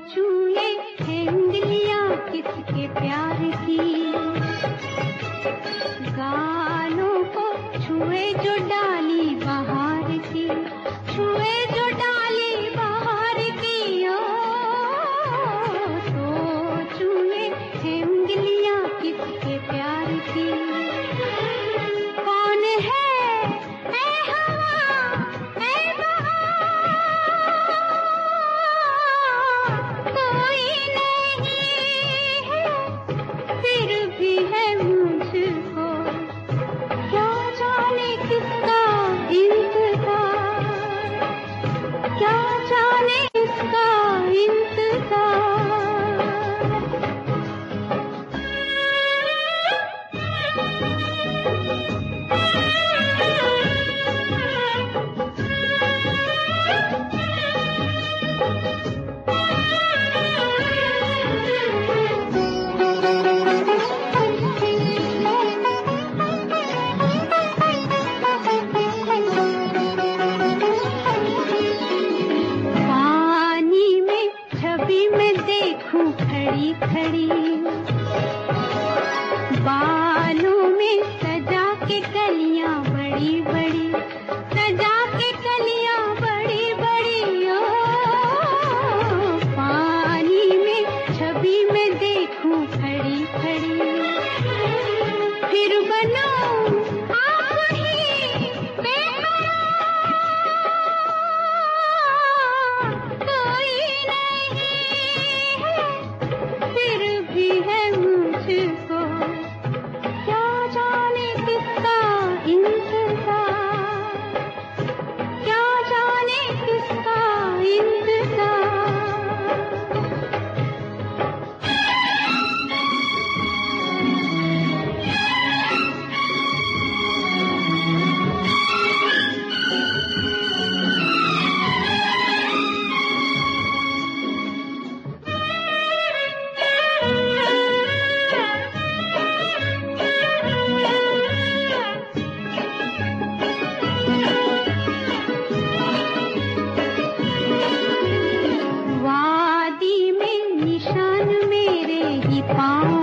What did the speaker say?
चूहे हैं उंगलियां किसके प्यार की, गालों को छुए जो डाली बहार की, छुए जो डाली बहार की। ओ तो चूहे हैं उंगलियां किसके प्यार की। कौन है ऐ हवा ऐ बहार, कोई नहीं है फिर भी है मुझको, क्या जाने किसका इंतजार, क्या जाने किसका इंतजार। पानी में छवि में देखूं खड़ी खड़ी, बालों में सजा के कलियां बड़ी बड़ी, सजा के कलियां बड़ी बड़ी। ओ पानी में छवि में देखूं खड़ी खड़ी, फिर बनाऊं आप ही बेकरार, कोई नहीं है फिर भी है मुझको, क्या जाने किसका इंतजार, क्या जाने किसका इंतजार। वादी में निशान मेरे ही पाँव